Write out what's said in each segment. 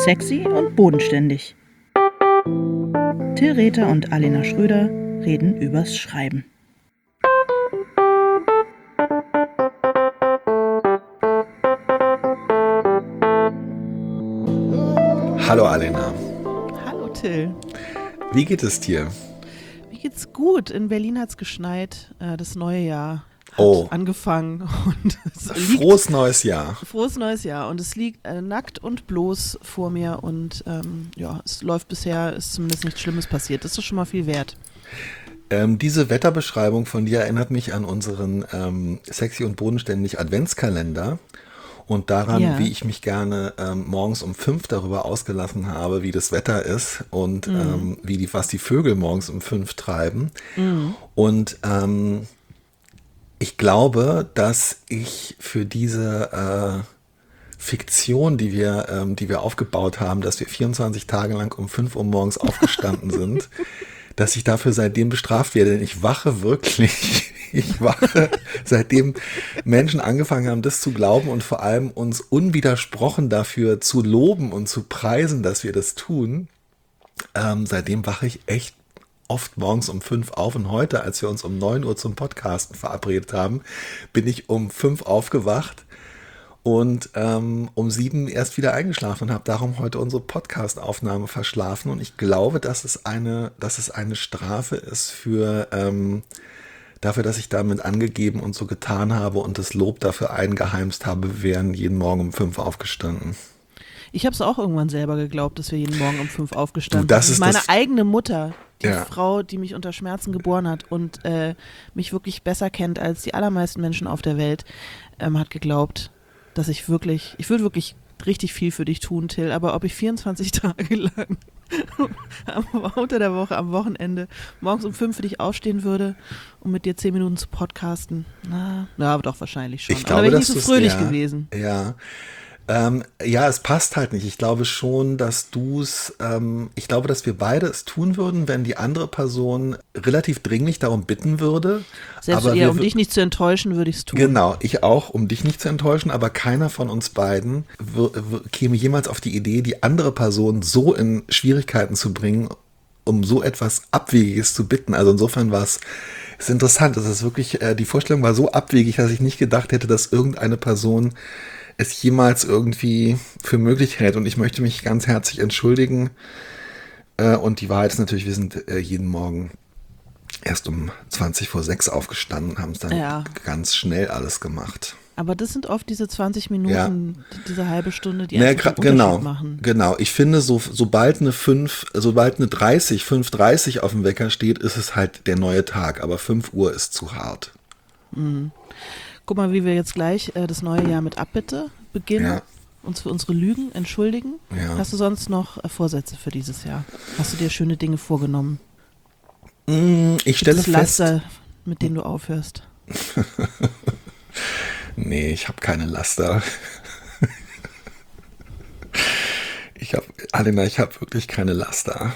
Sexy und bodenständig. Till Rether und Alena Schröder reden übers Schreiben. Hallo Alena. Hallo Till. Wie geht es dir? Mir geht's gut. In Berlin hat's geschneit. Das neue Jahr hat angefangen. Und Frohes neues Jahr. Frohes neues Jahr. Und es liegt nackt und bloß vor mir. Und es läuft bisher, ist zumindest nichts Schlimmes passiert. Das ist schon mal viel wert. Diese Wetterbeschreibung von dir erinnert mich an unseren Sexy und bodenständig Adventskalender. Und daran, wie ich mich gerne morgens um 5 darüber ausgelassen habe, wie das Wetter ist und was die Vögel morgens um 5 treiben. Und ich glaube, dass ich für diese Fiktion, die wir aufgebaut haben, dass wir 24 Tage lang um 5 Uhr morgens aufgestanden sind, dass ich dafür seitdem bestraft werde. Denn ich wache wirklich. Ich wache, seitdem Menschen angefangen haben, das zu glauben und vor allem uns unwidersprochen dafür zu loben und zu preisen, dass wir das tun. Seitdem wache ich echt oft morgens um 5 auf. Und heute, als wir uns um 9 Uhr zum Podcasten verabredet haben, bin ich um 5 aufgewacht und um 7 erst wieder eingeschlafen und habe darum heute unsere Podcast-Aufnahme verschlafen. Und ich glaube, dass es eine Strafe ist dafür, dass ich damit angegeben und so getan habe und das Lob dafür eingeheimst habe, wir wären jeden Morgen um 5 aufgestanden. Ich habe es auch irgendwann selber geglaubt, dass wir jeden Morgen um 5 aufgestanden sind. Das ist meine eigene Mutter, die Frau, die mich unter Schmerzen geboren hat und mich wirklich besser kennt als die allermeisten Menschen auf der Welt, hat geglaubt, dass ich würde wirklich richtig viel für dich tun, Till, aber ob ich 24 Tage lang unter der Woche, am Wochenende, morgens um 5 für dich aufstehen würde, um mit dir 10 Minuten zu podcasten. Na, aber doch wahrscheinlich schon. Ich glaube, aber wäre ich nicht so fröhlich gewesen. Ja. Es passt halt nicht. Ich glaube schon, dass ich glaube, dass wir beide es tun würden, wenn die andere Person relativ dringlich darum bitten würde. Selbst um dich nicht zu enttäuschen, würde ich es tun. Genau, ich auch, um dich nicht zu enttäuschen, aber keiner von uns beiden käme jemals auf die Idee, die andere Person so in Schwierigkeiten zu bringen, um so etwas Abwegiges zu bitten. Also insofern ist interessant. Das ist wirklich, die Vorstellung war so abwegig, dass ich nicht gedacht hätte, dass irgendeine Person es jemals irgendwie für möglich hält. Und ich möchte mich ganz herzlich entschuldigen. Und die Wahrheit ist natürlich, wir sind jeden Morgen erst um 20 vor 6 aufgestanden und haben es dann ganz schnell alles gemacht. Aber das sind oft diese 20 Minuten, diese halbe Stunde, die einfach den Unterschied machen. Genau. Ich finde, sobald eine 5:30 auf dem Wecker steht, ist es halt der neue Tag. Aber 5 Uhr ist zu hart. Mhm. Guck mal, wie wir jetzt gleich das neue Jahr mit Abbitte beginnen, uns für unsere Lügen entschuldigen. Ja. Hast du sonst noch Vorsätze für dieses Jahr? Hast du dir schöne Dinge vorgenommen? Ich stelle fest, Laster, mit denen du aufhörst? Nee, ich habe keine Laster. Alena, ich habe wirklich keine Laster.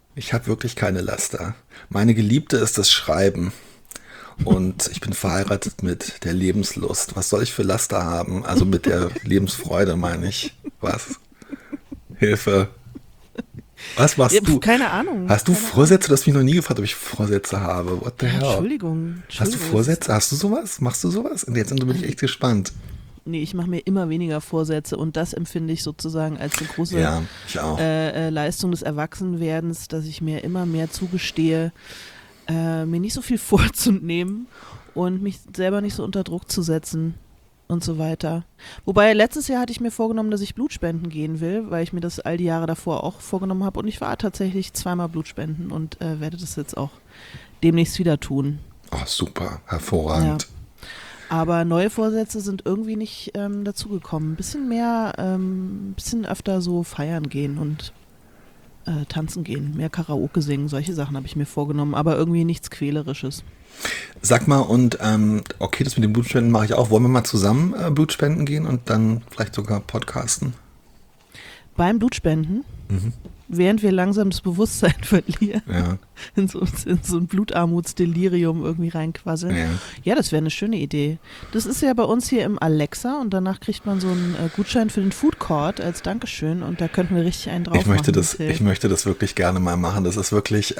Meine Geliebte ist das Schreiben. Und ich bin verheiratet mit der Lebenslust. Was soll ich für Laster haben? Also mit der Lebensfreude meine ich. Was? Hilfe. Was machst du? Keine Ahnung. Hast du Vorsätze? Du hast mich noch nie gefragt, ob ich Vorsätze habe. What the hell? Entschuldigung. Hast du Vorsätze? Hast du sowas? Machst du sowas? Und jetzt bin ich echt gespannt. Nee, ich mache mir immer weniger Vorsätze und das empfinde ich sozusagen als eine große Leistung des Erwachsenwerdens, dass ich mir immer mehr zugestehe, mir nicht so viel vorzunehmen und mich selber nicht so unter Druck zu setzen und so weiter. Wobei, letztes Jahr hatte ich mir vorgenommen, dass ich Blutspenden gehen will, weil ich mir das all die Jahre davor auch vorgenommen habe und ich war tatsächlich 2-mal Blutspenden und werde das jetzt auch demnächst wieder tun. Oh, super, hervorragend. Ja. Aber neue Vorsätze sind irgendwie nicht dazugekommen. Ein bisschen öfter so feiern gehen und tanzen gehen, mehr Karaoke singen, solche Sachen habe ich mir vorgenommen, aber irgendwie nichts Quälerisches. Sag mal, und okay, das mit den Blutspenden mache ich auch. Wollen wir mal zusammen Blutspenden gehen und dann vielleicht sogar podcasten? beim Blutspenden, während wir langsam das Bewusstsein verlieren, in so ein Blutarmutsdelirium irgendwie reinquasseln. Ja, das wäre eine schöne Idee. Das ist ja bei uns hier im Alexa und danach kriegt man so einen Gutschein für den Food Court als Dankeschön und da könnten wir richtig einen drauf machen. Ich möchte das wirklich gerne mal machen. Das ist wirklich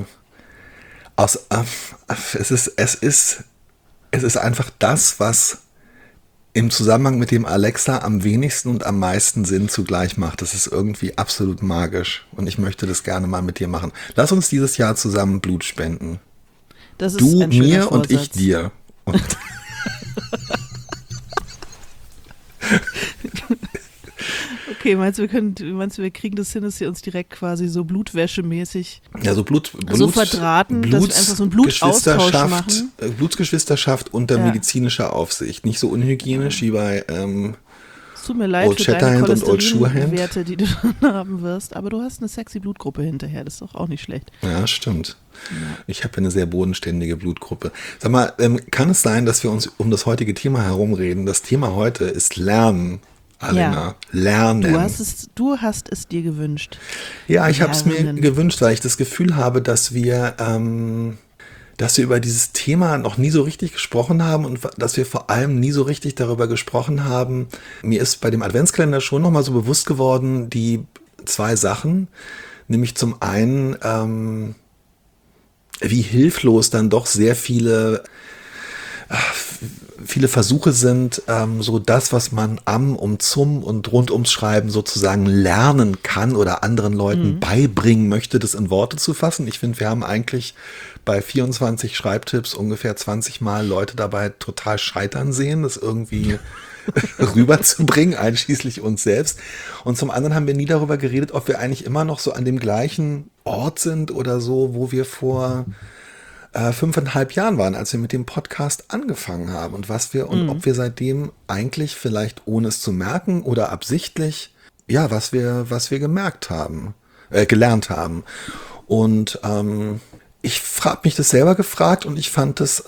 es ist einfach das, was im Zusammenhang mit dem Alexa am wenigsten und am meisten Sinn zugleich macht. Das ist irgendwie absolut magisch und ich möchte das gerne mal mit dir machen. Lass uns dieses Jahr zusammen Blut spenden. Das ist du ein schöner mir Vorsatz. Und ich dir. Und okay, meinst du, wir kriegen das hin, dass wir uns direkt quasi so blutwäschemäßig so verdrahten, dass wir einfach so einen Blutaustausch machen? Blutsgeschwisterschaft unter medizinischer Aufsicht. Nicht so unhygienisch wie bei es tut mir leid Old für deine Cholesterinwerte, die du dann haben wirst, aber du hast eine sexy Blutgruppe hinterher, das ist doch auch nicht schlecht. Ja, stimmt. Ja. Ich habe eine sehr bodenständige Blutgruppe. Sag mal, kann es sein, dass wir uns um das heutige Thema herumreden? Das Thema heute ist Lernen. Alena, lernen. Du hast es dir gewünscht. Ja, ich habe es mir gewünscht, weil ich das Gefühl habe, dass wir über dieses Thema noch nie so richtig gesprochen haben und dass wir vor allem nie so richtig darüber gesprochen haben. Mir ist bei dem Adventskalender schon nochmal so bewusst geworden, die zwei Sachen, nämlich zum einen, wie hilflos dann doch sehr viele Versuche sind, so das, was man zum und rund ums Schreiben sozusagen lernen kann oder anderen Leuten beibringen möchte, das in Worte zu fassen. Ich finde, wir haben eigentlich bei 24 Schreibtipps ungefähr 20 Mal Leute dabei total scheitern sehen, das irgendwie rüberzubringen, einschließlich uns selbst. Und zum anderen haben wir nie darüber geredet, ob wir eigentlich immer noch so an dem gleichen Ort sind oder so, wo wir vor 5,5 Jahren waren, als wir mit dem Podcast angefangen haben und ob wir seitdem eigentlich vielleicht ohne es zu merken oder absichtlich, was wir gelernt haben. Und ich habe mich das selber gefragt und ich fand das,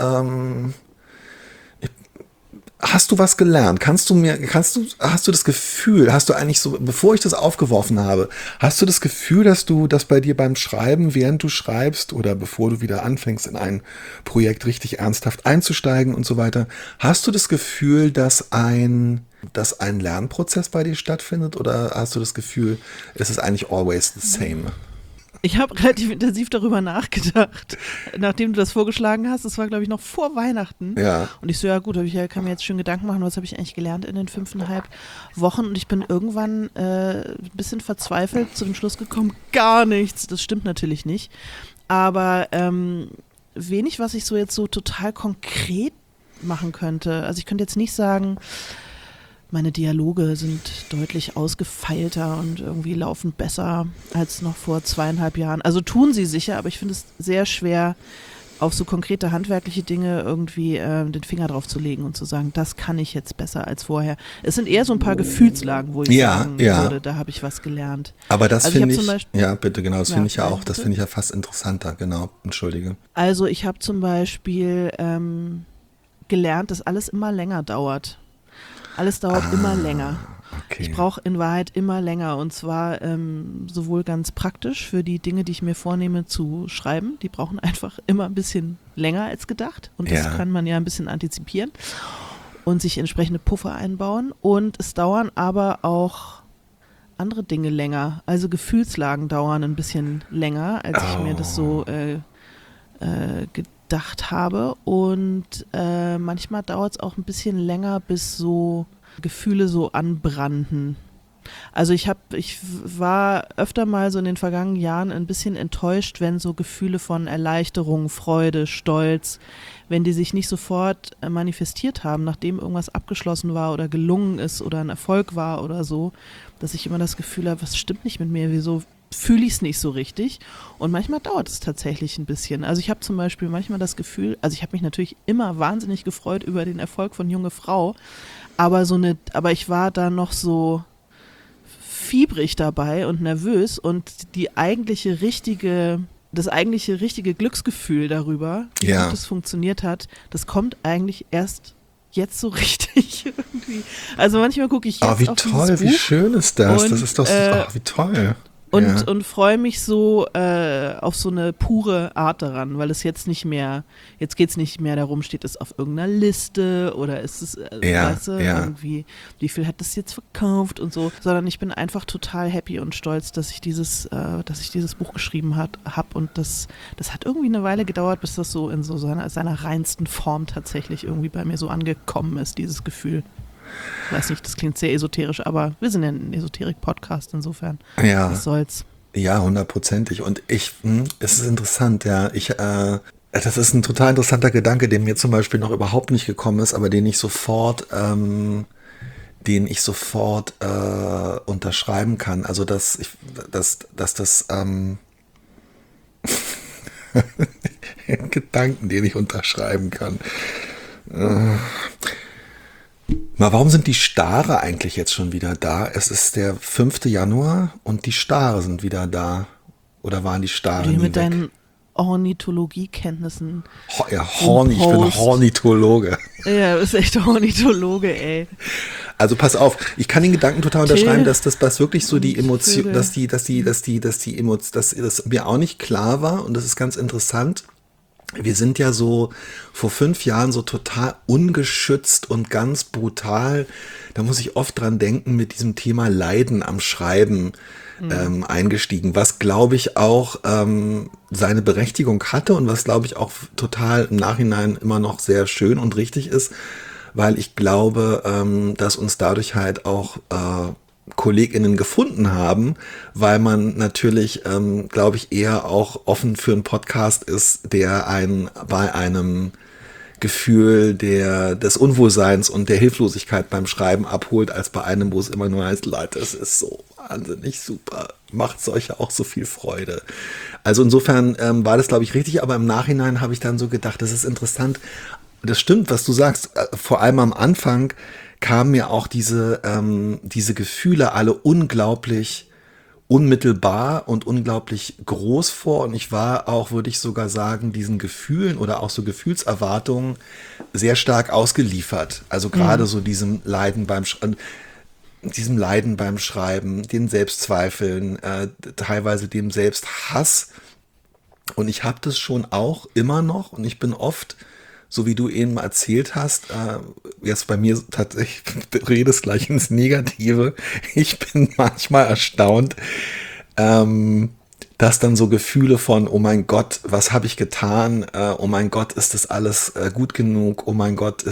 hast du was gelernt? Hast du das Gefühl, hast du eigentlich so, bevor ich das aufgeworfen habe, hast du das Gefühl, dass bei dir beim Schreiben, während du schreibst oder bevor du wieder anfängst, in ein Projekt richtig ernsthaft einzusteigen und so weiter, hast du das Gefühl, dass ein Lernprozess bei dir stattfindet oder hast du das Gefühl, es ist eigentlich always the same? Ich habe relativ intensiv darüber nachgedacht, nachdem du das vorgeschlagen hast. Das war, glaube ich, noch vor Weihnachten. Ja. Und ich so, ja gut, kann mir jetzt schön Gedanken machen, was habe ich eigentlich gelernt in den 5,5 Wochen. Und ich bin irgendwann ein bisschen verzweifelt zu dem Schluss gekommen, gar nichts. Das stimmt natürlich nicht. Aber wenig, was ich so jetzt so total konkret machen könnte. Also ich könnte jetzt nicht sagen, meine Dialoge sind deutlich ausgefeilter und irgendwie laufen besser als noch vor 2,5 Jahren. Also tun sie sicher, aber ich finde es sehr schwer, auf so konkrete handwerkliche Dinge irgendwie den Finger drauf zu legen und zu sagen, das kann ich jetzt besser als vorher. Es sind eher so ein paar Gefühlslagen, wo ich sagen würde, da habe ich was gelernt. Aber das finde ich, finde ich ja auch, das finde ich ja fast interessanter, genau, entschuldige. Also ich habe zum Beispiel gelernt, dass alles immer länger dauert. Alles dauert immer länger. Okay. Ich brauche in Wahrheit immer länger und zwar sowohl ganz praktisch für die Dinge, die ich mir vornehme zu schreiben. Die brauchen einfach immer ein bisschen länger als gedacht und das kann man ja ein bisschen antizipieren und sich entsprechende Puffer einbauen. Und es dauern aber auch andere Dinge länger. Also Gefühlslagen dauern ein bisschen länger, als ich mir das so gedacht habe und manchmal dauert es auch ein bisschen länger, bis so Gefühle so anbranden. Also ich war öfter mal so in den vergangenen Jahren ein bisschen enttäuscht, wenn so Gefühle von Erleichterung, Freude, Stolz, wenn die sich nicht sofort manifestiert haben, nachdem irgendwas abgeschlossen war oder gelungen ist oder ein Erfolg war oder so, dass ich immer das Gefühl habe, was stimmt nicht mit mir, wieso fühle ich es nicht so richtig und manchmal dauert es tatsächlich ein bisschen. Also ich habe zum Beispiel manchmal das Gefühl, also ich habe mich natürlich immer wahnsinnig gefreut über den Erfolg von Junge Frau, aber ich war da noch so fiebrig dabei und nervös und das eigentliche richtige Glücksgefühl darüber, wie gut es funktioniert hat, das kommt eigentlich erst jetzt so richtig irgendwie. Also manchmal gucke ich jetzt wie auf toll, dieses Buch wie schön ist das? und, Das ist doch so, wie toll. und freue mich so auf so eine pure Art daran, weil es jetzt geht es nicht mehr darum, steht es auf irgendeiner Liste oder ist es, weißt du, irgendwie, wie viel hat das jetzt verkauft und so, sondern ich bin einfach total happy und stolz, dass ich dieses Buch geschrieben habe und das hat irgendwie eine Weile gedauert, bis das so in so seiner reinsten Form tatsächlich irgendwie bei mir so angekommen ist, dieses Gefühl. Ich weiß nicht, das klingt sehr esoterisch, aber wir sind ja ein Esoterik-Podcast, insofern. Ja. Was soll's? Ja, 100%. Und es ist interessant, ja. Das ist ein total interessanter Gedanke, der mir zum Beispiel noch überhaupt nicht gekommen ist, aber den ich sofort unterschreiben kann. Also, dass das Gedanken, den ich unterschreiben kann. Warum sind die Stare eigentlich jetzt schon wieder da? Es ist der 5. Januar und die Stare sind wieder da. Oder waren die Stare nie mit weg? Deinen Ornithologiekenntnissen. Ich bin Ornithologe. Ja, du bist echt Ornithologe, ey. Also pass auf, ich kann den Gedanken total unterschreiben, dass das wirklich so die Emotion, dass mir auch nicht klar war und das ist ganz interessant. Wir sind ja so vor 5 Jahren so total ungeschützt und ganz brutal, da muss ich oft dran denken, mit diesem Thema Leiden am Schreiben eingestiegen, was glaube ich auch seine Berechtigung hatte und was glaube ich auch total im Nachhinein immer noch sehr schön und richtig ist, weil ich glaube, dass uns dadurch halt auch KollegInnen gefunden haben, weil man natürlich, glaube ich, eher auch offen für einen Podcast ist, der einen bei einem Gefühl des Unwohlseins und der Hilflosigkeit beim Schreiben abholt, als bei einem, wo es immer nur heißt, Leute, es ist so wahnsinnig super, macht euch ja auch so viel Freude. Also insofern war das, glaube ich, richtig, aber im Nachhinein habe ich dann so gedacht, das ist interessant, das stimmt, was du sagst, vor allem am Anfang kamen mir auch diese Gefühle alle unglaublich unmittelbar und unglaublich groß vor und ich war auch, würde ich sogar sagen, diesen Gefühlen oder auch so Gefühlserwartungen sehr stark ausgeliefert. Also gerade so diesem Leiden beim Schreiben, den Selbstzweifeln, teilweise dem Selbsthass. Und ich habe das schon auch immer noch und ich bin oft, so wie du eben erzählt hast, jetzt bei mir tatsächlich, du redest gleich ins Negative. Ich bin manchmal erstaunt, dass dann so Gefühle von, oh mein Gott, was habe ich getan? Oh mein Gott, ist das alles gut genug? Oh mein Gott,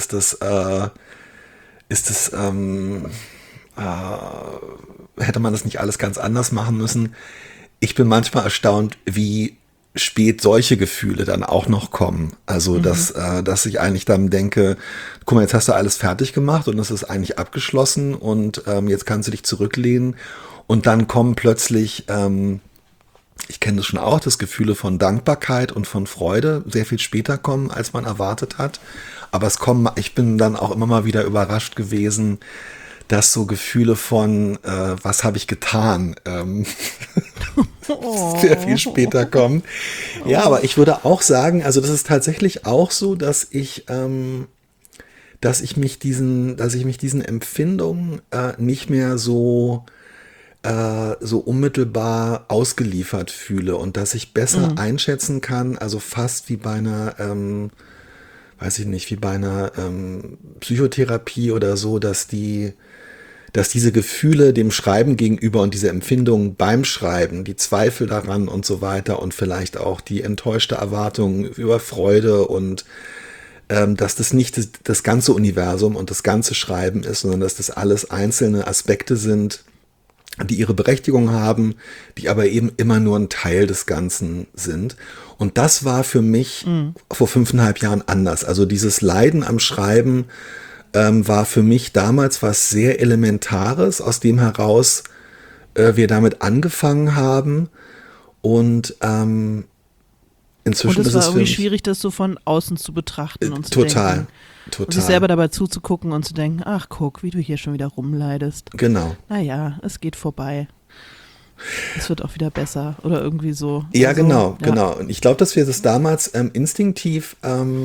hätte man das nicht alles ganz anders machen müssen? Ich bin manchmal erstaunt, wie spät solche Gefühle dann auch noch kommen. Also, dass ich eigentlich dann denke, guck mal, jetzt hast du alles fertig gemacht und es ist eigentlich abgeschlossen und jetzt kannst du dich zurücklehnen und dann kommen plötzlich, ich kenne das schon auch, das Gefühle von Dankbarkeit und von Freude sehr viel später kommen, als man erwartet hat. Aber ich bin dann auch immer mal wieder überrascht gewesen, dass so Gefühle von, was habe ich getan, sehr viel später kommen. Ja, aber ich würde auch sagen, also das ist tatsächlich auch so, dass ich mich diesen Empfindungen nicht mehr so unmittelbar ausgeliefert fühle und dass ich besser einschätzen kann, also fast wie bei einer, weiß ich nicht, wie bei einer Psychotherapie oder so, dass diese Gefühle dem Schreiben gegenüber und diese Empfindungen beim Schreiben, die Zweifel daran und so weiter und vielleicht auch die enttäuschte Erwartung über Freude und dass das nicht das ganze Universum und das ganze Schreiben ist, sondern dass das alles einzelne Aspekte sind, die ihre Berechtigung haben, die aber eben immer nur ein Teil des Ganzen sind. Und das war für mich vor 5,5 Jahren anders. Also dieses Leiden am Schreiben war für mich damals was sehr Elementares, aus dem heraus wir damit angefangen haben und inzwischen und ist es war irgendwie schwierig, das so von außen zu betrachten und zu denken. Total. Und sich selber dabei zuzugucken und zu denken, ach guck, wie du hier schon wieder rumleidest. Genau. Naja, es geht vorbei. Es wird auch wieder besser oder irgendwie so. Ja, also, genau. Und ich glaube, dass wir das damals instinktiv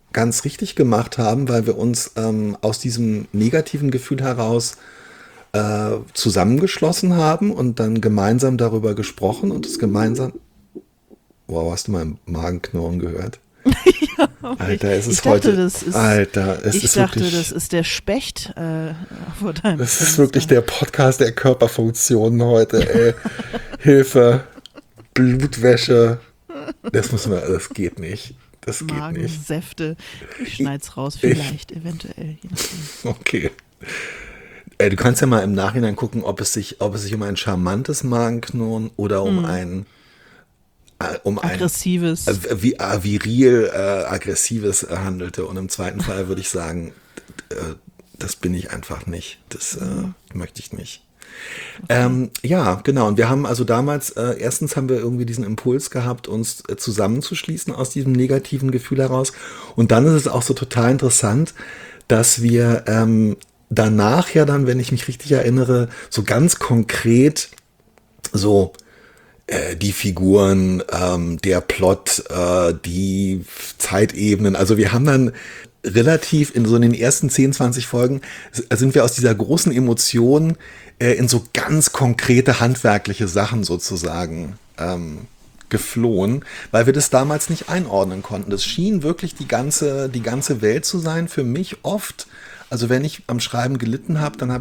ganz richtig gemacht haben, weil wir uns aus diesem negativen Gefühl heraus zusammengeschlossen haben und dann gemeinsam darüber gesprochen und es gemeinsam... Wow, hast du meinen Magenknurren gehört? Ja, Alter, es ist dachte, heute... das ist, Alter, es ich ist dachte, wirklich... das ist der Specht vor deinem Das ist Fenster. wirklich der Podcast der Körperfunktionen heute, ey. Hilfe, Blutwäsche. Das geht nicht. Das geht nicht. Magensäfte. Ich schneid's raus, vielleicht, eventuell. Je nachdem. Okay. Du kannst ja mal im Nachhinein gucken, ob es sich um ein charmantes Magenknurren oder um ein aggressives, viril aggressives handelte. Und im zweiten Fall würde ich sagen, das bin ich einfach nicht. Das möchte ich nicht. Okay. Ja, genau. Und wir haben also damals, erstens haben wir irgendwie diesen Impuls gehabt, uns zusammenzuschließen aus diesem negativen Gefühl heraus. Und dann ist es auch so total interessant, dass wir danach ja dann, wenn ich mich richtig erinnere, so ganz konkret so die Figuren, der Plot, die Zeitebenen. Also wir haben dann relativ in den ersten 10, 20 Folgen sind wir aus dieser großen Emotion in so ganz konkrete handwerkliche Sachen sozusagen geflohen, weil wir das damals nicht einordnen konnten. Das schien wirklich die ganze Welt zu sein für mich oft. Also wenn ich am Schreiben gelitten habe, dann habe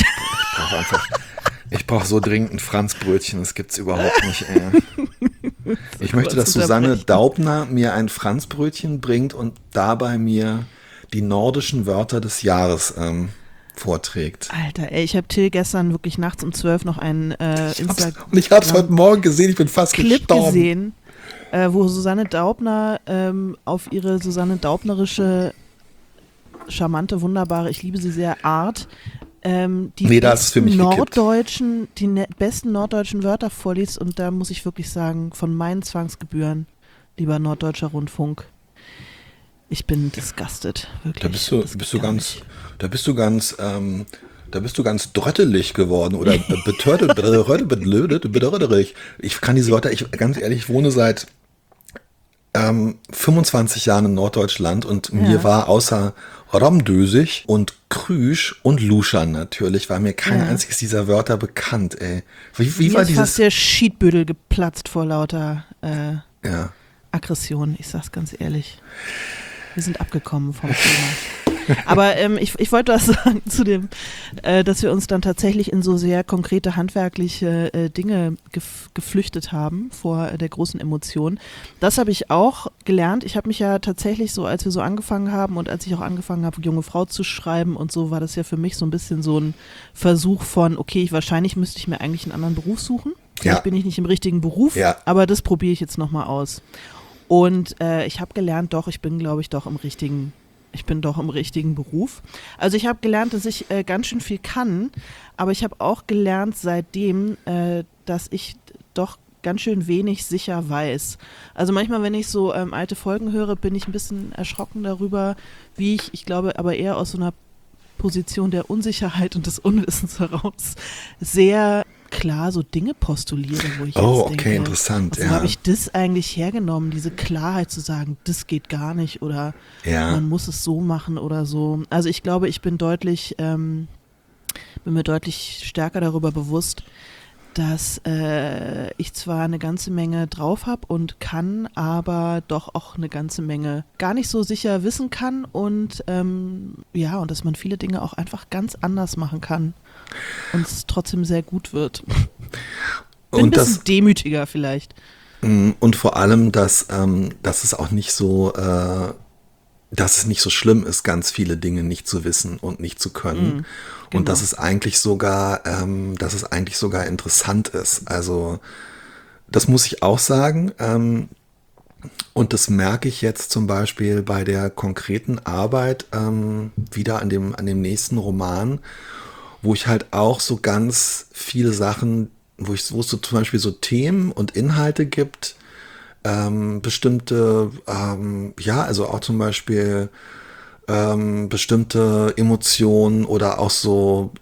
ich brauche so dringend ein Franzbrötchen, das gibt's überhaupt nicht. Ich möchte, dass Susanne Daubner mir ein Franzbrötchen bringt und dabei mir die nordischen Wörter des Jahres vorträgt. Alter, ey, ich habe Till gestern wirklich nachts um 12 noch einen Instagram. Und ich habe es heute Morgen gesehen, ich bin fast Clip gestorben. Gesehen, wo Susanne Daubner auf ihre Susanne Daubnerische, charmante, wunderbare, ich liebe sie sehr, Art die besten norddeutschen Wörter vorliest, und da muss ich wirklich sagen, von meinen Zwangsgebühren, lieber Norddeutscher Rundfunk, ich bin disgusted, wirklich. Da bist du ganz dröttelig geworden oder betörtelig. Ich kann diese Wörter, ganz ehrlich, ich wohne seit 25 Jahren in Norddeutschland und mir war außer Romdösig und Krüsch und Luschan natürlich, war mir kein einziges dieser Wörter bekannt, ey. Wie war ist dieses... fast der Schiedbüttel geplatzt vor lauter Aggression, ich sag's ganz ehrlich. Wir sind abgekommen vom Thema. Aber ich wollte was sagen zu dem, dass wir uns dann tatsächlich in so sehr konkrete handwerkliche Dinge geflüchtet haben vor der großen Emotion. Das habe ich auch gelernt. Ich habe mich ja tatsächlich so, als wir so angefangen haben und als ich auch angefangen habe, junge Frau zu schreiben und so, war das ja für mich so ein bisschen so ein Versuch von, okay, wahrscheinlich müsste ich mir eigentlich einen anderen Beruf suchen. Vielleicht bin ich nicht im richtigen Beruf, aber das probiere ich jetzt nochmal aus. Und ich habe gelernt, ich bin doch im richtigen Beruf. Also ich habe gelernt, dass ich ganz schön viel kann, aber ich habe auch gelernt seitdem, dass ich doch ganz schön wenig sicher weiß. Also manchmal, wenn ich so alte Folgen höre, bin ich ein bisschen erschrocken darüber, wie ich glaube, aber eher aus so einer Position der Unsicherheit und des Unwissens heraus sehr klar so Dinge postuliere, wo ich jetzt denke, okay, interessant. Wo habe ich das eigentlich hergenommen, diese Klarheit zu sagen, das geht gar nicht oder man muss es so machen oder so. Also ich glaube, ich bin bin mir deutlich stärker darüber bewusst, dass ich zwar eine ganze Menge drauf habe und kann, aber doch auch eine ganze Menge gar nicht so sicher wissen kann und und dass man viele Dinge auch einfach ganz anders machen kann und es trotzdem sehr gut wird. Bin ein bisschen demütiger vielleicht. Und vor allem, dass es auch nicht so, dass es nicht so schlimm ist, ganz viele Dinge nicht zu wissen und nicht zu können. Genau. Und dass es eigentlich sogar interessant ist. Also das muss ich auch sagen. Und das merke ich jetzt zum Beispiel bei der konkreten Arbeit wieder an dem nächsten Roman, wo ich halt auch so ganz viele Sachen, wo es so zum Beispiel so Themen und Inhalte gibt, bestimmte, also auch zum Beispiel bestimmte Emotionen oder auch so,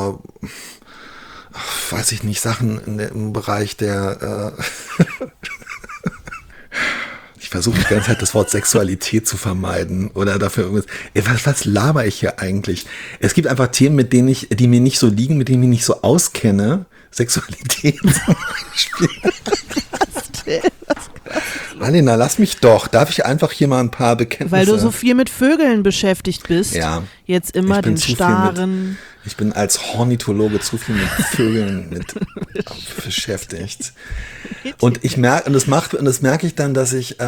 weiß ich nicht, Sachen im Bereich der, versuche die ganze Zeit das Wort Sexualität zu vermeiden oder dafür irgendwas. Was laber ich hier eigentlich? Es gibt einfach Themen, die mir nicht so liegen, mit denen ich mich nicht so auskenne. Sexualität zum Beispiel. Alena, lass mich doch. Darf ich einfach hier mal ein paar Bekenntnisse? Weil du so viel mit Vögeln beschäftigt bist. Ja. Jetzt immer den starren. Ich bin als Ornithologe zu viel mit Vögeln beschäftigt. Und das merke ich dann, dass ich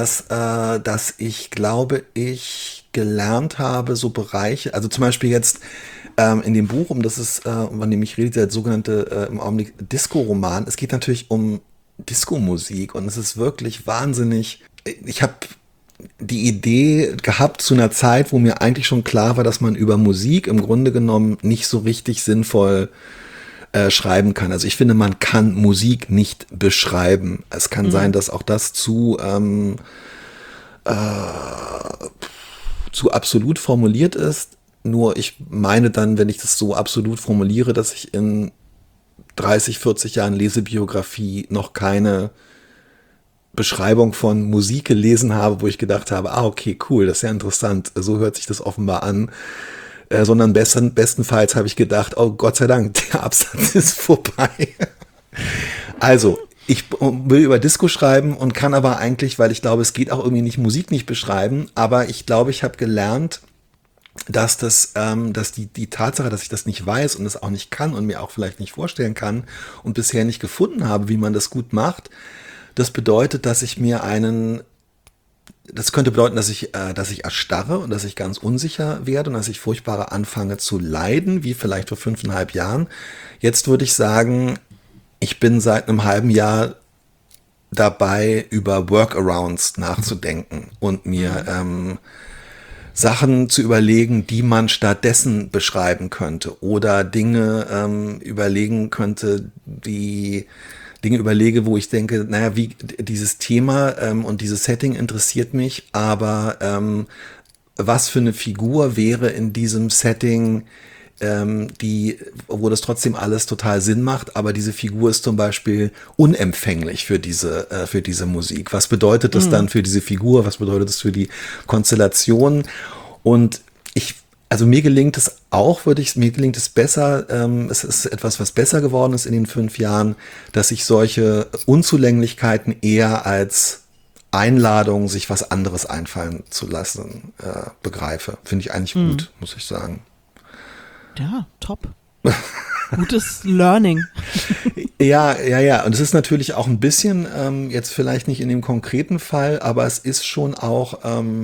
glaube, ich gelernt habe, so Bereiche, also zum Beispiel jetzt in dem Buch, von dem ich rede, der sogenannte im Augenblick Disco-Roman. Es geht natürlich um Disco-Musik und es ist wirklich wahnsinnig. Ich habe die Idee gehabt zu einer Zeit, wo mir eigentlich schon klar war, dass man über Musik im Grunde genommen nicht so richtig sinnvoll schreiben kann. Also ich finde, man kann Musik nicht beschreiben. Es kann sein, dass auch das zu absolut formuliert ist. Nur ich meine dann, wenn ich das so absolut formuliere, dass ich in 30, 40 Jahren Lesebiografie noch keine Beschreibung von Musik gelesen habe, wo ich gedacht habe, okay, cool, das ist ja interessant, so hört sich das offenbar an. Sondern bestenfalls habe ich gedacht, oh Gott sei Dank, der Absatz ist vorbei. Also, ich will über Disco schreiben und kann aber eigentlich, weil ich glaube, es geht auch irgendwie nicht, Musik nicht beschreiben, aber ich glaube, ich habe gelernt, dass die Tatsache, dass ich das nicht weiß und es auch nicht kann und mir auch vielleicht nicht vorstellen kann und bisher nicht gefunden habe, wie man das gut macht, das bedeutet, dass ich mir das könnte bedeuten, dass ich erstarre und dass ich ganz unsicher werde und dass ich furchtbar anfange zu leiden, wie vielleicht vor 5,5 Jahren. Jetzt würde ich sagen, ich bin seit einem halben Jahr dabei, über Workarounds nachzudenken und mir Sachen zu überlegen, die man stattdessen beschreiben könnte oder Dinge überlege, wo ich denke, naja, wie dieses Thema und dieses Setting interessiert mich, aber was für eine Figur wäre in diesem Setting, wo das trotzdem alles total Sinn macht, aber diese Figur ist zum Beispiel unempfänglich für diese Musik. Was bedeutet das dann für diese Figur? Was bedeutet das für die Konstellation? Und mir gelingt es auch, mir gelingt es besser, es ist etwas, was besser geworden ist in den 5 Jahren, dass ich solche Unzulänglichkeiten eher als Einladung, sich was anderes einfallen zu lassen, begreife. Finde ich eigentlich gut, muss ich sagen. Ja, top. Gutes Learning. Ja. Und es ist natürlich auch ein bisschen, jetzt vielleicht nicht in dem konkreten Fall, aber es ist schon auch,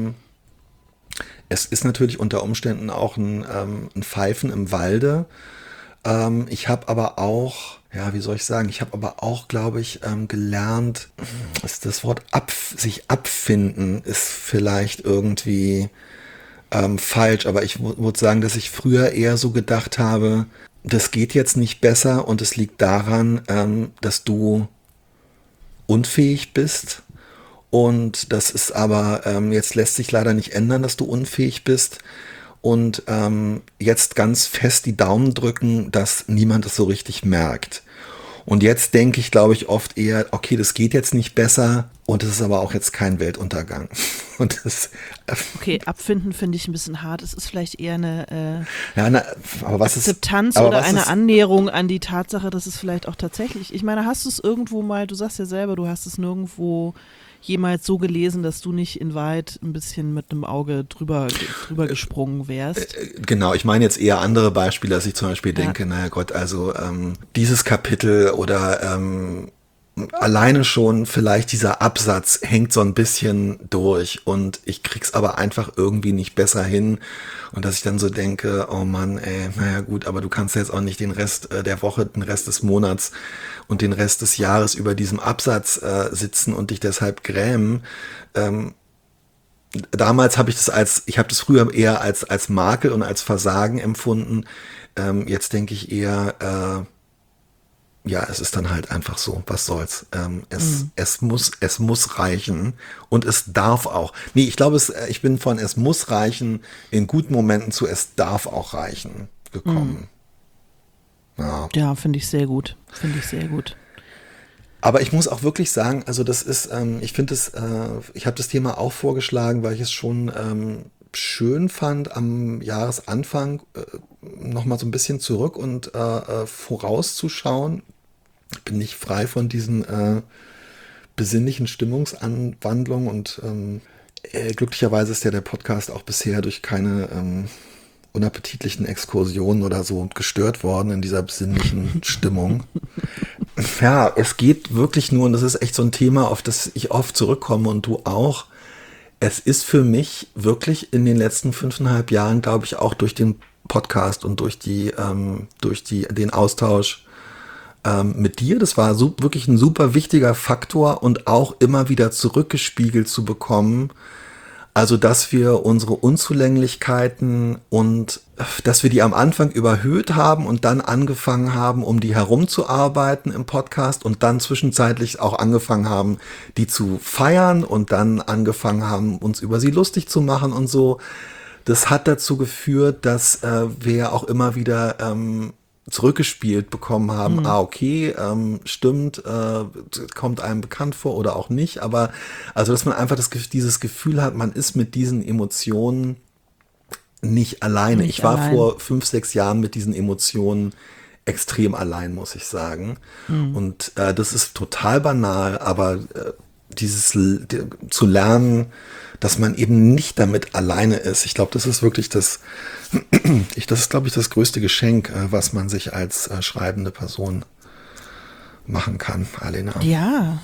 es ist natürlich unter Umständen auch ein Pfeifen im Walde. Ich habe aber auch, glaube ich, gelernt, ist das Wort sich abfinden ist vielleicht irgendwie falsch, aber ich würde sagen, dass ich früher eher so gedacht habe, das geht jetzt nicht besser und es liegt daran, dass du unfähig bist. Und das ist aber, jetzt lässt sich leider nicht ändern, dass du unfähig bist. Und jetzt ganz fest die Daumen drücken, dass niemand es so richtig merkt. Und jetzt denke ich, glaube ich, oft eher, okay, das geht jetzt nicht besser und es ist aber auch jetzt kein Weltuntergang. Okay, abfinden finde ich ein bisschen hart. Es ist vielleicht eher eine Akzeptanz oder eine Annäherung an die Tatsache, dass es vielleicht auch tatsächlich, ich meine, hast du es irgendwo mal, du sagst ja selber, du hast es nirgendwo jemals so gelesen, dass du nicht in Wahrheit ein bisschen mit einem Auge drüber gesprungen wärst? Genau, ich meine jetzt eher andere Beispiele, dass ich zum Beispiel denke, naja Gott, also dieses Kapitel oder alleine schon vielleicht dieser Absatz hängt so ein bisschen durch und ich krieg's aber einfach irgendwie nicht besser hin und dass ich dann so denke, oh Mann, naja gut, aber du kannst jetzt auch nicht den Rest der Woche, den Rest des Monats und den Rest des Jahres über diesem Absatz sitzen und dich deshalb grämen. Damals habe ich das früher eher als Makel und als Versagen empfunden. Jetzt denke ich eher, es ist dann halt einfach so, was soll's. Es muss reichen und es darf auch. Nee, ich glaube, ich bin von es muss reichen in guten Momenten zu es darf auch reichen gekommen. Ja, finde ich sehr gut. Aber ich muss auch wirklich sagen, also das ist, ich finde es, ich habe das Thema auch vorgeschlagen, weil ich es schon schön fand, am Jahresanfang nochmal so ein bisschen zurück und vorauszuschauen. Ich bin nicht frei von diesen besinnlichen Stimmungsanwandlungen und glücklicherweise ist ja der Podcast auch bisher durch keine unappetitlichen Exkursionen oder so gestört worden in dieser besinnlichen Stimmung. Ja, es geht wirklich nur, und das ist echt so ein Thema, auf das ich oft zurückkomme und du auch. Es ist für mich wirklich in den letzten 5,5 Jahren, glaube ich, auch durch den Podcast und durch den Austausch mit dir, das war wirklich ein super wichtiger Faktor und auch immer wieder zurückgespiegelt zu bekommen. Also, dass wir unsere Unzulänglichkeiten und dass wir die am Anfang überhöht haben und dann angefangen haben, um die herumzuarbeiten im Podcast und dann zwischenzeitlich auch angefangen haben, die zu feiern und dann angefangen haben, uns über sie lustig zu machen und so. Das hat dazu geführt, dass wir auch immer wieder zurückgespielt bekommen haben, okay, stimmt, kommt einem bekannt vor oder auch nicht, aber also, dass man einfach dieses Gefühl hat, man ist mit diesen Emotionen nicht alleine. Ich war vor 5, 6 Jahren mit diesen Emotionen extrem allein, muss ich sagen. Und das ist total banal, aber zu lernen, dass man eben nicht damit alleine ist. Ich glaube, das ist wirklich das ist, glaube ich, das größte Geschenk, was man sich als schreibende Person machen kann, Alena. Ja.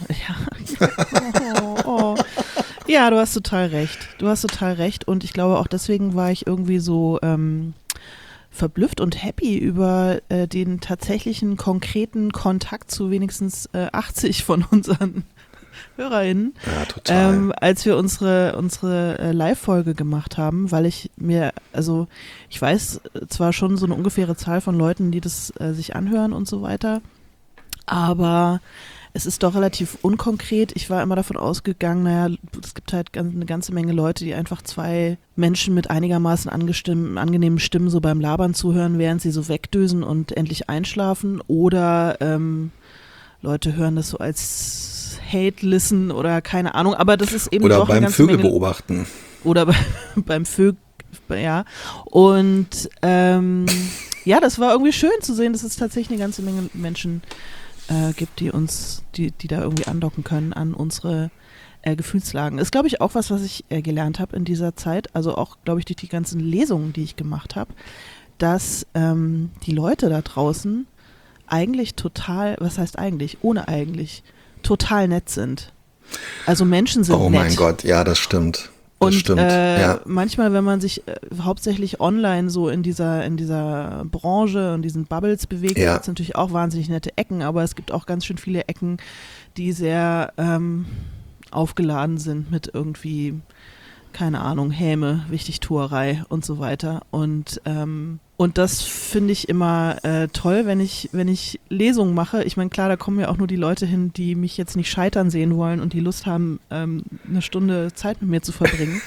Oh. Ja, du hast total recht. Und ich glaube, auch deswegen war ich irgendwie so verblüfft und happy über den tatsächlichen, konkreten Kontakt zu wenigstens 80 von unseren HörerInnen, ja, total. als wir unsere Live-Folge gemacht haben, weil ich weiß zwar schon so eine ungefähre Zahl von Leuten, die das sich anhören und so weiter, aber es ist doch relativ unkonkret. Ich war immer davon ausgegangen, es gibt halt eine ganze Menge Leute, die einfach 2 Menschen mit einigermaßen angenehmen Stimmen so beim Labern zuhören, während sie so wegdösen und endlich einschlafen, oder Leute hören das so als Hate-Listen oder keine Ahnung, aber das ist eben oder doch eine beim ganze Vögel Menge, beobachten. Oder beim Vögel, ja. Und ja, das war irgendwie schön zu sehen, dass es tatsächlich eine ganze Menge Menschen gibt, die da irgendwie andocken können an unsere Gefühlslagen. Ist, glaube ich, auch was ich gelernt habe in dieser Zeit, also auch, glaube ich, durch die ganzen Lesungen, die ich gemacht habe, dass die Leute da draußen eigentlich total, was heißt eigentlich, ohne eigentlich, total nett sind. Also Menschen sind nett. Oh mein Gott, ja, das stimmt. Manchmal, wenn man sich hauptsächlich online so in dieser Branche und diesen Bubbles bewegt, gibt es natürlich auch wahnsinnig nette Ecken, aber es gibt auch ganz schön viele Ecken, die sehr aufgeladen sind mit irgendwie, keine Ahnung, Häme, Wichtigtuerei und so weiter. Und das finde ich immer toll, wenn ich Lesungen mache. Ich meine, klar, da kommen ja auch nur die Leute hin, die mich jetzt nicht scheitern sehen wollen und die Lust haben, eine Stunde Zeit mit mir zu verbringen.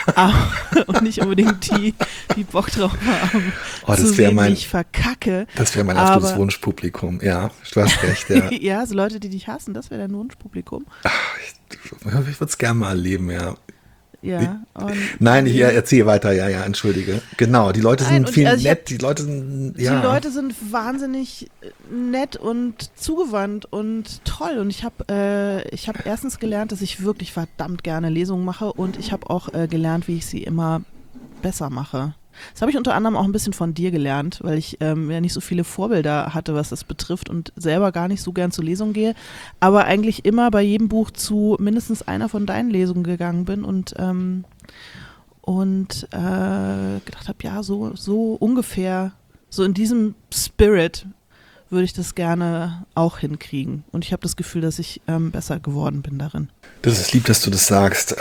Und nicht unbedingt die Bock drauf haben, zu sehen, wie ich verkacke. Das wäre mein absolutes Wunschpublikum. Ja, du hast recht. Ja, ja, so Leute, die dich hassen, das wäre dein Wunschpublikum. Ich würde es gerne mal erleben, ja. Ja. Nein, ich erzähle weiter, ja, entschuldige. Genau, die Leute sind nett, die Leute sind wahnsinnig nett und zugewandt und toll. Und ich habe erstens gelernt, dass ich wirklich verdammt gerne Lesungen mache, und ich habe auch gelernt, wie ich sie immer besser mache. Das habe ich unter anderem auch ein bisschen von dir gelernt, weil ich ja nicht so viele Vorbilder hatte, was das betrifft, und selber gar nicht so gern zur Lesung gehe, aber eigentlich immer bei jedem Buch zu mindestens einer von deinen Lesungen gegangen bin und gedacht habe, ja, so ungefähr, so in diesem Spirit würde ich das gerne auch hinkriegen. Und ich habe das Gefühl, dass ich besser geworden bin darin. Das ist lieb, dass du das sagst.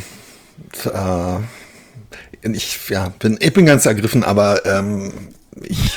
Ich bin ganz ergriffen, aber ich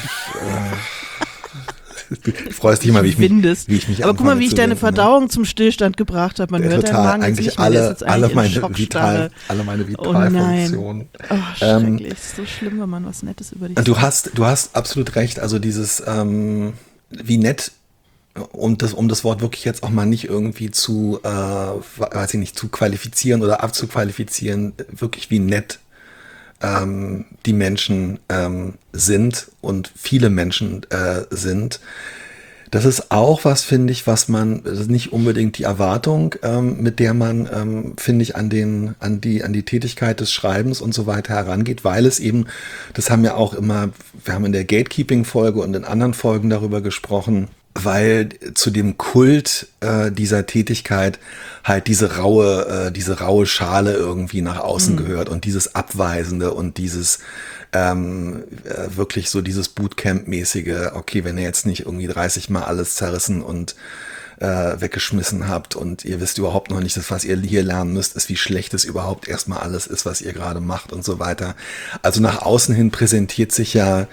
freust dich immer, wie ich mich aber guck mal, wie ich deine Verdauung zum Stillstand gebracht habe. Man hört deinen Magen eigentlich nicht mehr. alle meine Vitalfunktionen. Oh, schrecklich. Es ist so schlimm, wenn man was Nettes über dich sagt. Du hast absolut recht. Also dieses, wie nett um das Wort wirklich jetzt auch mal nicht irgendwie zu qualifizieren oder abzuqualifizieren, wirklich wie nett die Menschen sind und viele Menschen sind. Das ist auch was, finde ich, das ist nicht unbedingt die Erwartung, mit der man, finde ich, an die Tätigkeit des Schreibens und so weiter herangeht, weil es eben, wir haben in der Gatekeeping-Folge und in anderen Folgen darüber gesprochen, weil zu dem Kult dieser Tätigkeit halt diese raue Schale irgendwie nach außen gehört und dieses Abweisende und dieses wirklich so dieses Bootcamp-mäßige, okay, wenn ihr jetzt nicht irgendwie 30 Mal alles zerrissen und weggeschmissen habt und ihr wisst überhaupt noch nicht, dass was ihr hier lernen müsst, ist, wie schlecht es überhaupt erstmal alles ist, was ihr gerade macht und so weiter. Also nach außen hin präsentiert sich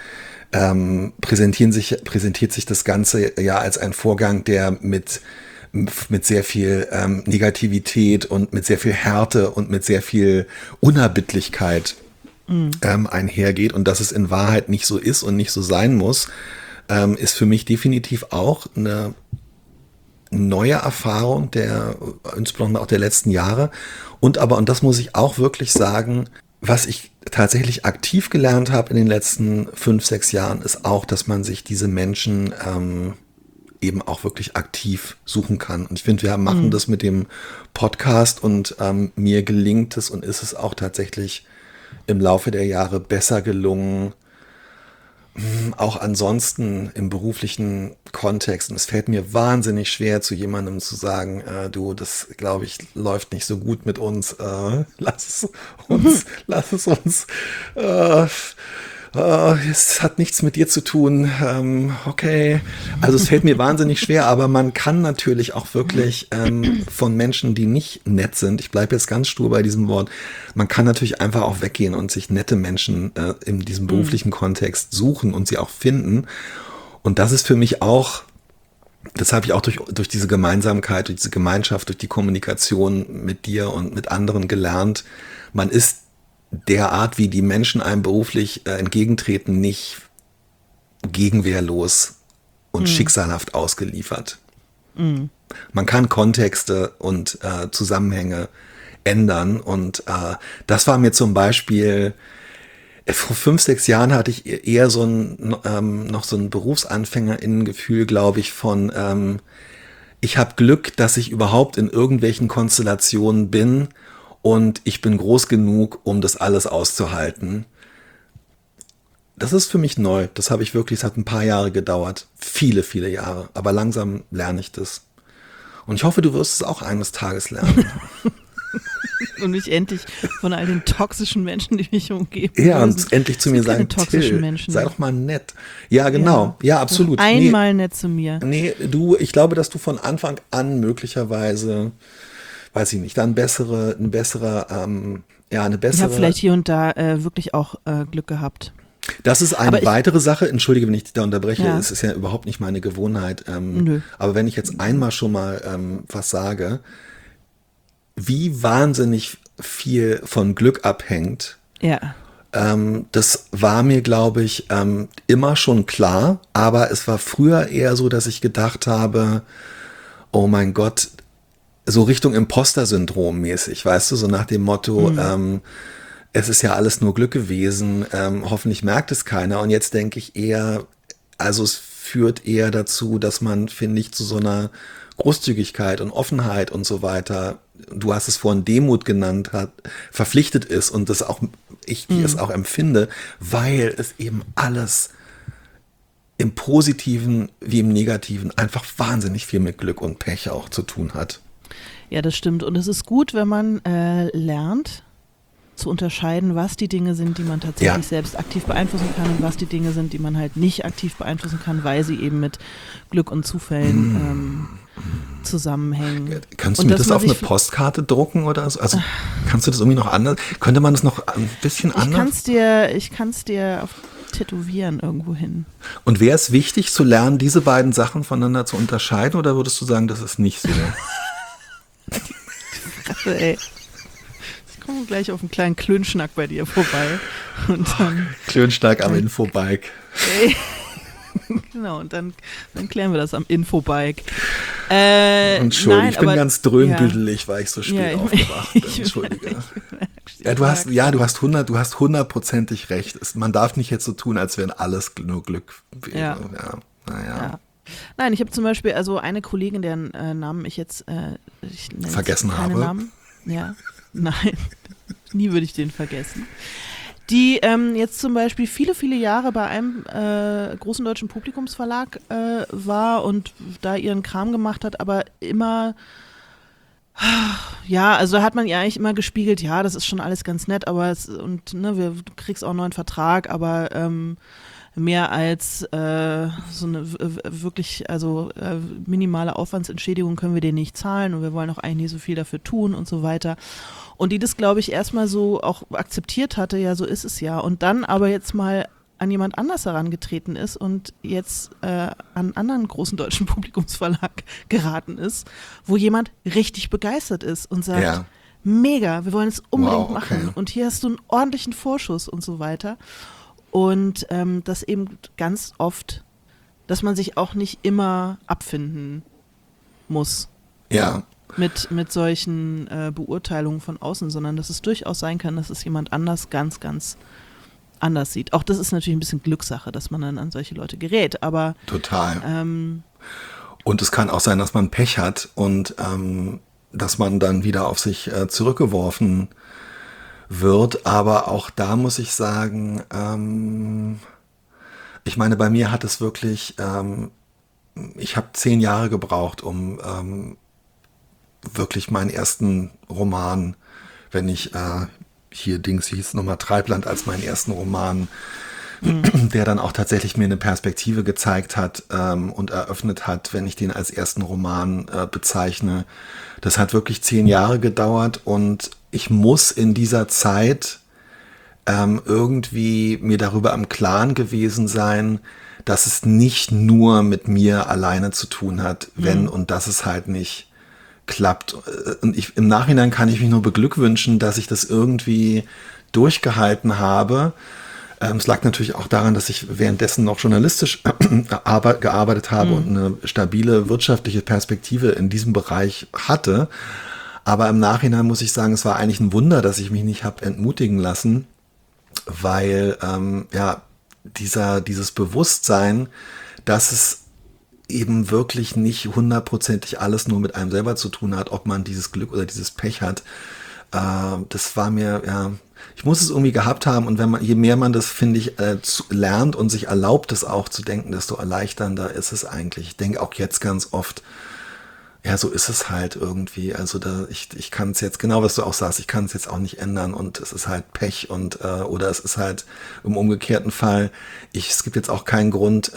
das Ganze ja als ein Vorgang, der mit sehr viel Negativität und mit sehr viel Härte und mit sehr viel Unerbittlichkeit einhergeht. Und dass es in Wahrheit nicht so ist und nicht so sein muss, ist für mich definitiv auch eine neue Erfahrung insbesondere auch der letzten Jahre. Und das muss ich auch wirklich sagen, was ich tatsächlich aktiv gelernt habe in den letzten 5, 6 Jahren, ist auch, dass man sich diese Menschen eben auch wirklich aktiv suchen kann. Und ich finde, wir machen das mit dem Podcast und mir gelingt es und ist es auch tatsächlich im Laufe der Jahre besser gelungen, auch ansonsten im beruflichen Kontext. Und es fällt mir wahnsinnig schwer, zu jemandem zu sagen, du, das, glaube ich, läuft nicht so gut mit uns. Lass es uns. Es hat nichts mit dir zu tun. Okay. Also es fällt mir wahnsinnig schwer, aber man kann natürlich auch wirklich von Menschen, die nicht nett sind, ich bleibe jetzt ganz stur bei diesem Wort, man kann natürlich einfach auch weggehen und sich nette Menschen in diesem beruflichen Kontext suchen und sie auch finden. Und das ist für mich auch, das habe ich auch durch diese Gemeinsamkeit, durch diese Gemeinschaft, durch die Kommunikation mit dir und mit anderen gelernt. Man ist der Art, wie die Menschen einem beruflich entgegentreten, nicht gegenwehrlos und schicksalhaft ausgeliefert. Man kann Kontexte und Zusammenhänge ändern und das war mir zum Beispiel, vor 5, 6 Jahren hatte ich eher noch so ein BerufsanfängerInnen-Gefühl, glaube ich, von ich habe Glück, dass ich überhaupt in irgendwelchen Konstellationen bin und ich bin groß genug, um das alles auszuhalten. Das ist für mich neu. Das hat ein paar Jahre gedauert. Viele, viele Jahre. Aber langsam lerne ich das. Und ich hoffe, du wirst es auch eines Tages lernen. Und mich endlich von all den toxischen Menschen, die mich umgeben. Ja, und endlich zu mir sagen, Till, Menschen. sei doch mal nett. Ja, genau. Ja, absolut. Einmal nett zu mir. Nee, ich glaube, dass du von Anfang an möglicherweise, weiß ich nicht, dann eine bessere. Ich habe vielleicht hier und da wirklich auch Glück gehabt. Das ist eine weitere Sache, entschuldige, wenn ich dich da unterbreche, es ist ja überhaupt nicht meine Gewohnheit. Aber wenn ich jetzt einmal schon mal was sage, wie wahnsinnig viel von Glück abhängt, das war mir, glaube ich, immer schon klar, aber es war früher eher so, dass ich gedacht habe, oh mein Gott, so Richtung Imposter-Syndrom mäßig, weißt du, so nach dem Motto, es ist ja alles nur Glück gewesen, hoffentlich merkt es keiner. Und jetzt denke ich eher, also es führt eher dazu, dass man, finde ich, zu so einer Großzügigkeit und Offenheit und so weiter, du hast es vorhin Demut genannt, verpflichtet ist und das auch, ich es auch empfinde, weil es eben alles im Positiven wie im Negativen einfach wahnsinnig viel mit Glück und Pech auch zu tun hat. Ja, das stimmt. Und es ist gut, wenn man lernt zu unterscheiden, was die Dinge sind, die man tatsächlich selbst aktiv beeinflussen kann und was die Dinge sind, die man halt nicht aktiv beeinflussen kann, weil sie eben mit Glück und Zufällen zusammenhängen. Kannst du mir das auf eine Postkarte drucken oder so? Also kannst du das irgendwie noch anders? Könnte man das noch ein bisschen anders? Ich kann es dir auf tätowieren irgendwo hin. Und wäre es wichtig zu lernen, diese beiden Sachen voneinander zu unterscheiden oder würdest du sagen, das ist nicht so? Fresse, ey. Ich komme gleich auf einen kleinen Klönschnack bei dir vorbei. Und dann Klönschnack am Infobike. Ey. Genau, und dann klären wir das am Infobike. Entschuldigung, ich bin ganz dröhnbüdelig, weil ich so spät aufgewacht bin. Entschuldige. Du hast 100%ig recht. Man darf nicht jetzt so tun, als wenn alles nur Glück wäre. Ja. Nein, ich habe zum Beispiel eine Kollegin, deren Namen ich jetzt vergessen habe. Namen. Ja, nein, nie würde ich den vergessen. Die jetzt zum Beispiel viele, viele Jahre bei einem großen deutschen Publikumsverlag war und da ihren Kram gemacht hat, aber immer, also da hat man ihr eigentlich immer gespiegelt, ja, das ist schon alles ganz nett, aber du kriegst auch einen neuen Vertrag, aber mehr als so eine wirklich, minimale Aufwandsentschädigung können wir dir nicht zahlen und wir wollen auch eigentlich nicht so viel dafür tun und so weiter. Und die das, glaube ich, erstmal so auch akzeptiert hatte, ja, so ist es ja. Und dann aber jetzt mal an jemand anders herangetreten ist und jetzt an einen anderen großen deutschen Publikumsverlag geraten ist, wo jemand richtig begeistert ist und sagt, mega, wir wollen es unbedingt machen und hier hast du einen ordentlichen Vorschuss und so weiter. Und das eben ganz oft, dass man sich auch nicht immer abfinden muss. Ja. Mit solchen Beurteilungen von außen, sondern dass es durchaus sein kann, dass es jemand anders ganz, ganz anders sieht. Auch das ist natürlich ein bisschen Glückssache, dass man dann an solche Leute gerät, aber total. Und es kann auch sein, dass man Pech hat und dass man dann wieder auf sich zurückgeworfen wird, aber auch da muss ich sagen, ich meine, bei mir hat es wirklich, ich habe 10 Jahre gebraucht, um wirklich meinen ersten Roman, wenn ich hieß nochmal Treibland als meinen ersten Roman, der dann auch tatsächlich mir eine Perspektive gezeigt hat und eröffnet hat, wenn ich den als ersten Roman bezeichne. Das hat wirklich 10 Jahre gedauert und ich muss in dieser Zeit irgendwie mir darüber im Klaren gewesen sein, dass es nicht nur mit mir alleine zu tun hat, wenn und dass es halt nicht klappt. Und im Nachhinein kann ich mich nur beglückwünschen, dass ich das irgendwie durchgehalten habe. Es lag natürlich auch daran, dass ich währenddessen noch journalistisch gearbeitet habe und eine stabile wirtschaftliche Perspektive in diesem Bereich hatte. Aber im Nachhinein muss ich sagen, es war eigentlich ein Wunder, dass ich mich nicht habe entmutigen lassen, weil dieses Bewusstsein, dass es eben wirklich nicht 100%ig alles nur mit einem selber zu tun hat, ob man dieses Glück oder dieses Pech hat. Das war mir, ich muss es irgendwie gehabt haben und je mehr man das, finde ich, lernt und sich erlaubt, es auch zu denken, desto erleichternder ist es eigentlich. Ich denke auch jetzt ganz oft, ja, so ist es halt irgendwie. Also ich kann es jetzt, genau was du auch sagst, ich kann es jetzt auch nicht ändern und es ist halt Pech und oder es ist halt im umgekehrten Fall, es gibt jetzt auch keinen Grund,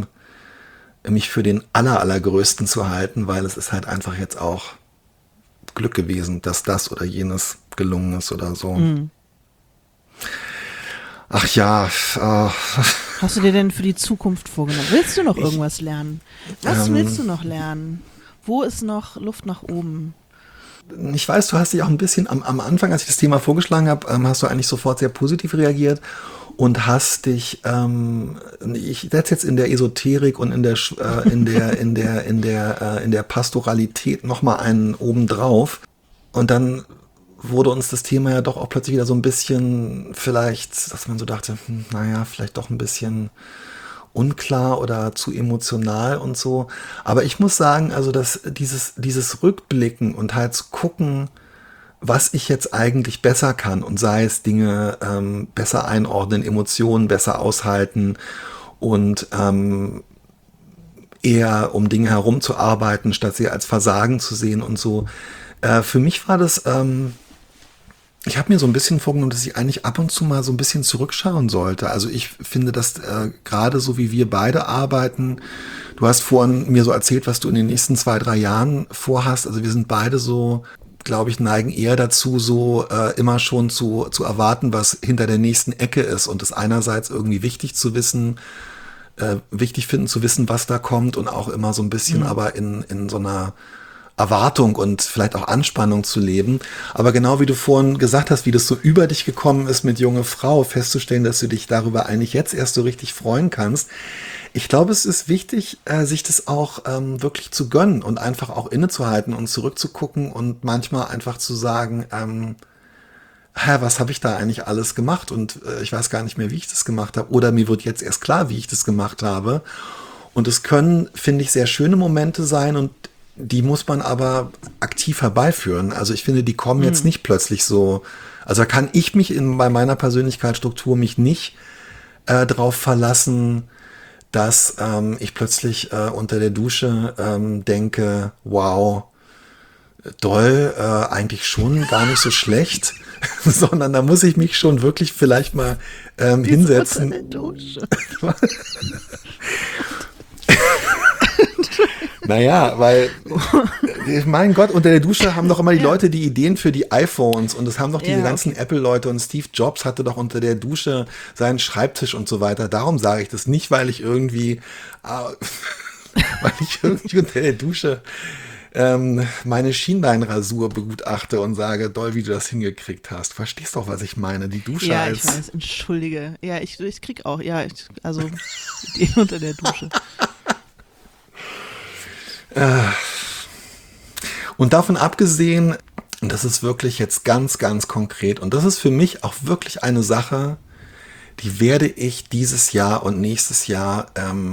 mich für den allergrößten zu halten, weil es ist halt einfach jetzt auch Glück gewesen, dass das oder jenes gelungen ist oder so. Ach ja. Hast du dir denn für die Zukunft vorgenommen? Willst du noch irgendwas lernen? Was willst du noch lernen? Wo ist noch Luft nach oben? Ich weiß, du hast dich auch ein bisschen am Anfang, als ich das Thema vorgeschlagen habe, hast du eigentlich sofort sehr positiv reagiert und hast dich, ich setze jetzt in der Esoterik und in der Pastoralität nochmal einen obendrauf. Und dann wurde uns das Thema ja doch auch plötzlich wieder so ein bisschen vielleicht, dass man so dachte, vielleicht doch ein bisschen unklar oder zu emotional und so. Aber ich muss sagen, also dass dieses Rückblicken und halt zu gucken, was ich jetzt eigentlich besser kann und sei es Dinge besser einordnen, Emotionen besser aushalten und eher um Dinge herumzuarbeiten, statt sie als Versagen zu sehen und so. Für mich war das, ich habe mir so ein bisschen vorgenommen, dass ich eigentlich ab und zu mal so ein bisschen zurückschauen sollte. Also ich finde, dass gerade so wie wir beide arbeiten, du hast vorhin mir so erzählt, was du in den nächsten 2-3 Jahren vorhast. Also wir sind beide so, glaube ich, neigen eher dazu, so immer schon zu erwarten, was hinter der nächsten Ecke ist und es einerseits irgendwie wichtig finden zu wissen, was da kommt und auch immer so ein bisschen aber in so einer Erwartung und vielleicht auch Anspannung zu leben. Aber genau wie du vorhin gesagt hast, wie das so über dich gekommen ist mit junge Frau, festzustellen, dass du dich darüber eigentlich jetzt erst so richtig freuen kannst. Ich glaube, es ist wichtig, sich das auch wirklich zu gönnen und einfach auch innezuhalten und zurückzugucken und manchmal einfach zu sagen, was habe ich da eigentlich alles gemacht und ich weiß gar nicht mehr, wie ich das gemacht habe oder mir wird jetzt erst klar, wie ich das gemacht habe. Und es können, finde ich, sehr schöne Momente sein und die muss man aber aktiv herbeiführen. Also ich finde, die kommen jetzt nicht plötzlich so, also da kann ich mich bei meiner Persönlichkeitsstruktur mich nicht drauf verlassen, dass ich plötzlich unter der Dusche denke, wow, doll, eigentlich schon gar nicht so schlecht, sondern da muss ich mich schon wirklich vielleicht mal hinsetzen. Unter der Dusche. Naja, weil, mein Gott, unter der Dusche haben doch immer die Leute die Ideen für die iPhones und es haben doch diese ganzen Apple-Leute und Steve Jobs hatte doch unter der Dusche seinen Schreibtisch und so weiter. Darum sage ich das nicht, weil ich irgendwie unter der Dusche meine Schienbeinrasur begutachte und sage, doll, wie du das hingekriegt hast. Verstehst doch, was ich meine? Die Dusche ja, ich weiß, entschuldige. Ja, ich krieg auch, also Ideen unter der Dusche. Und davon abgesehen, das ist wirklich jetzt ganz, ganz konkret und das ist für mich auch wirklich eine Sache, die werde ich dieses Jahr und nächstes Jahr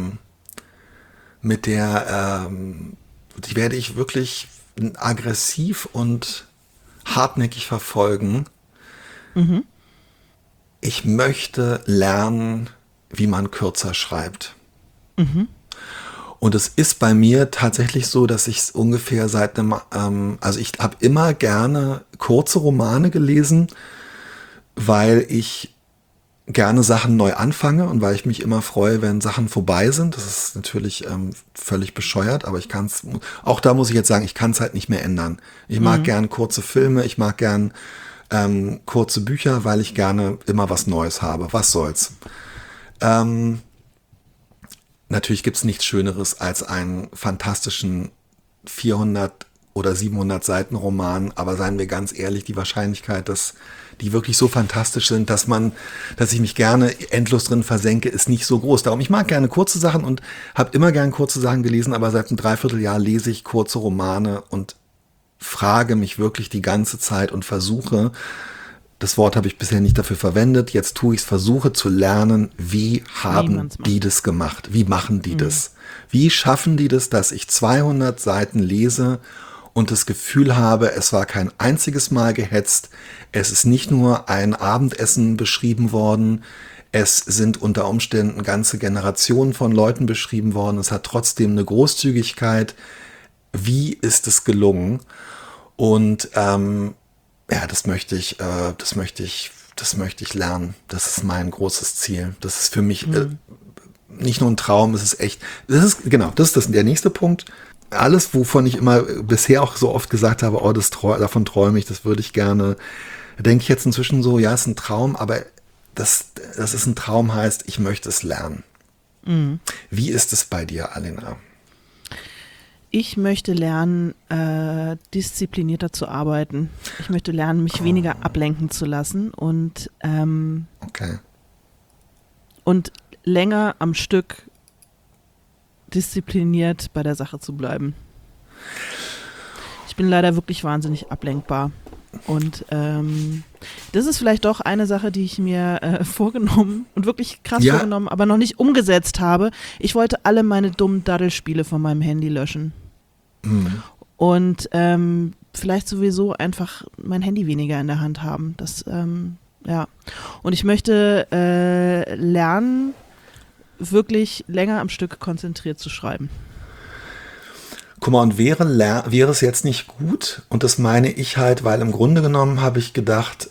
die werde ich wirklich aggressiv und hartnäckig verfolgen. Mhm. Ich möchte lernen, wie man kürzer schreibt. Mhm. Und es ist bei mir tatsächlich so, dass ich es ungefähr seit also ich habe immer gerne kurze Romane gelesen, weil ich gerne Sachen neu anfange und weil ich mich immer freue, wenn Sachen vorbei sind. Das ist natürlich völlig bescheuert, aber auch da muss ich jetzt sagen, ich kann es halt nicht mehr ändern. Ich mag gern kurze Filme, ich mag gern kurze Bücher, weil ich gerne immer was Neues habe. Was soll's? Natürlich gibt es nichts Schöneres als einen fantastischen 400 oder 700 Seiten Roman, aber seien wir ganz ehrlich, die Wahrscheinlichkeit, dass die wirklich so fantastisch sind, dass ich mich gerne endlos drin versenke, ist nicht so groß. Darum, ich mag gerne kurze Sachen und habe immer gern kurze Sachen gelesen, aber seit einem Dreivierteljahr lese ich kurze Romane und frage mich wirklich die ganze Zeit und versuche, das Wort habe ich bisher nicht dafür verwendet, jetzt tue ich es, versuche zu lernen, wie haben die das gemacht? Wie machen die das? Wie schaffen die das, dass ich 200 Seiten lese und das Gefühl habe, es war kein einziges Mal gehetzt, es ist nicht nur ein Abendessen beschrieben worden, es sind unter Umständen ganze Generationen von Leuten beschrieben worden, es hat trotzdem eine Großzügigkeit. Wie ist es gelungen? Und das möchte ich lernen. Das ist mein großes Ziel. Das ist für mich nicht nur ein Traum, es ist echt. Das ist der nächste Punkt. Alles, wovon ich immer bisher auch so oft gesagt habe, davon träume ich, das würde ich gerne, denke ich jetzt inzwischen so, ja, ist ein Traum, aber das ist ein Traum heißt, ich möchte es lernen. Mhm. Wie ist es bei dir, Alena? Ich möchte lernen, disziplinierter zu arbeiten. Ich möchte lernen, mich weniger ablenken zu lassen und länger am Stück diszipliniert bei der Sache zu bleiben. Ich bin leider wirklich wahnsinnig ablenkbar. Und das ist vielleicht doch eine Sache, die ich mir vorgenommen und wirklich krass vorgenommen, aber noch nicht umgesetzt habe. Ich wollte alle meine dummen Daddelspiele von meinem Handy löschen. Mhm. Und vielleicht sowieso einfach mein Handy weniger in der Hand haben. Das, Und ich möchte lernen, wirklich länger am Stück konzentriert zu schreiben. Guck mal, und wäre es jetzt nicht gut, und das meine ich halt, weil im Grunde genommen habe ich gedacht,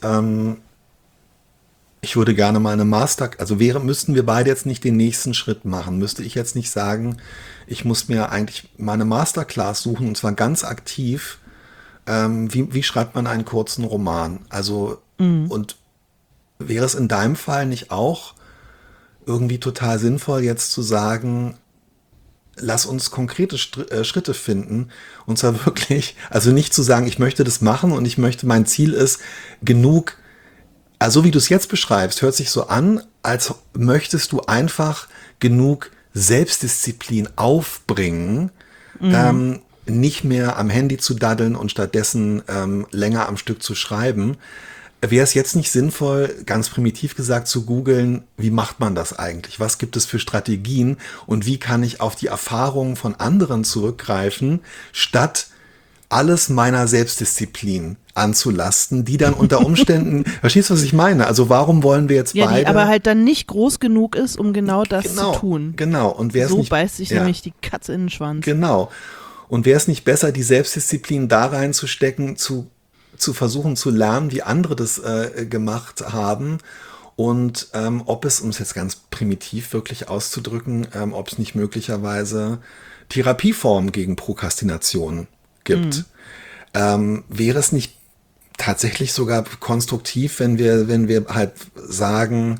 ich würde gerne mal eine müssten wir beide jetzt nicht den nächsten Schritt machen, müsste ich jetzt nicht sagen, ich muss mir eigentlich meine Masterclass suchen, und zwar ganz aktiv, wie schreibt man einen kurzen Roman? Also, und wäre es in deinem Fall nicht auch irgendwie total sinnvoll, jetzt zu sagen, lass uns konkrete Schritte finden, und zwar wirklich, also nicht zu sagen, ich möchte das machen und mein Ziel ist genug, also wie du es jetzt beschreibst, hört sich so an, als möchtest du einfach genug Selbstdisziplin aufbringen, nicht mehr am Handy zu daddeln und stattdessen länger am Stück zu schreiben. Wäre es jetzt nicht sinnvoll, ganz primitiv gesagt, zu googeln, wie macht man das eigentlich? Was gibt es für Strategien und wie kann ich auf die Erfahrungen von anderen zurückgreifen, statt alles meiner Selbstdisziplin anzulasten, die dann unter Umständen, verstehst du, was ich meine? Also warum wollen wir jetzt beide... Die aber halt dann nicht groß genug ist, um genau das zu tun. Genau. Und wer so es nicht, beißt sich nämlich die Katze in den Schwanz. Genau. Und wäre es nicht besser, die Selbstdisziplin da reinzustecken, zu versuchen zu lernen, wie andere das gemacht haben und ob es, um es jetzt ganz primitiv wirklich auszudrücken, ob es nicht möglicherweise Therapieformen gegen Prokrastination gibt. Wäre es nicht tatsächlich sogar konstruktiv, wenn wir halt sagen,